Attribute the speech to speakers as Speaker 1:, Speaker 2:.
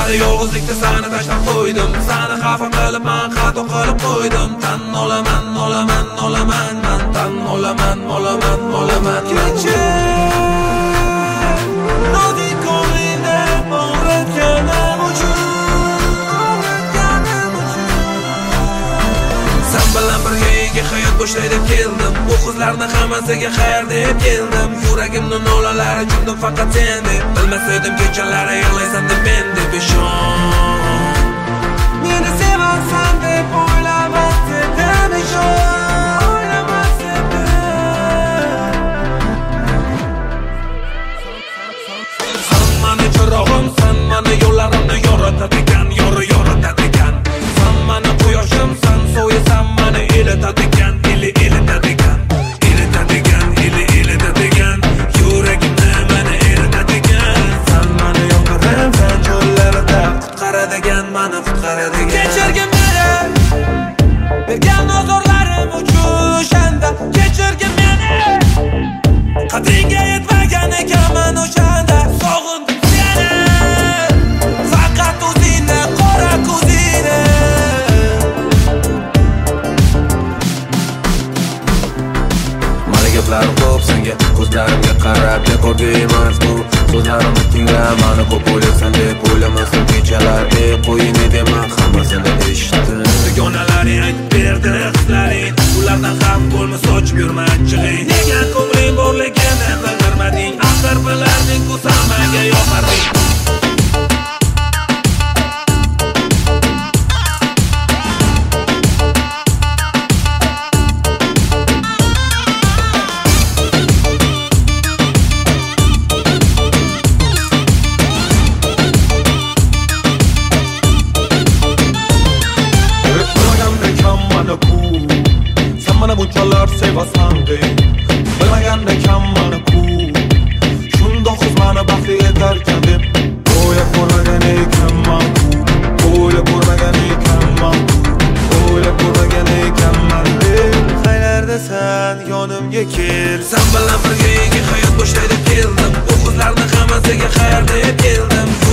Speaker 1: Mana yolg'izlikda seni tashlab qo'ydim, seni xafa qilib men xato qilib qo'ydim. Tan olaman, men tan olaman. Kechir nodin ko'nglimda o'rgatganim uchun. Sen bilan birga yangi hayot boshlaydi deb keldim. Bu qizlarni hammasiga xayr deb keldim. Yuragimning nolalari jumdim faqat sen deb. Bilmasaydim kechalari yig'laysan deb men deb ishon. Meni sevarsan deb o'ylamas edim ishon. Sen mani chirog'im, sen mani yo'llarimni yoritadigan, yoritadigan. Sen mani quyoshim, sen so'yasan mani elitadigan, elitadigan. Yuragimni mani eritadigan. Sen mani yo'qarim, sen cho'llarda qutqaradigan, mani qutqaradigan. Kechirgin meni bergan nozorlarim uchun o'shanda. Kechirgin meni qadringga yetmagan ekanman o'shanda. Sog'indim seni, faqat o'zingni qora ko'zingni. Gaplarim ko'p senga, ko'zlarimga qarab bekorga emas bu so'zlarimni tingla. Mani ko'p o'ylaysan deb o'ylamasin kechalar. Qo'ying dema hammasini eshitdim. Dugonalaring aytib berdi hislaring, ulardan xavf bo'lma sochib yurma achchig'ing. Nega ko'ngling borligini bildirmading? Axir bilarding-ku sen menga yoqarding. Bunchalar sevasan dey, bilmaganda kam mani ku. Shundoq qiz mani baxtli etarkan deb o'ylab ko'rmagan ekanman ku. O'ylab ko'rmagan ekanman deb. Qaylarda sen yonimga kel, sen bilan birga yangi hayot boshlaydi deb keldim. Bu qizlarni hammasiga xayr deb keldim.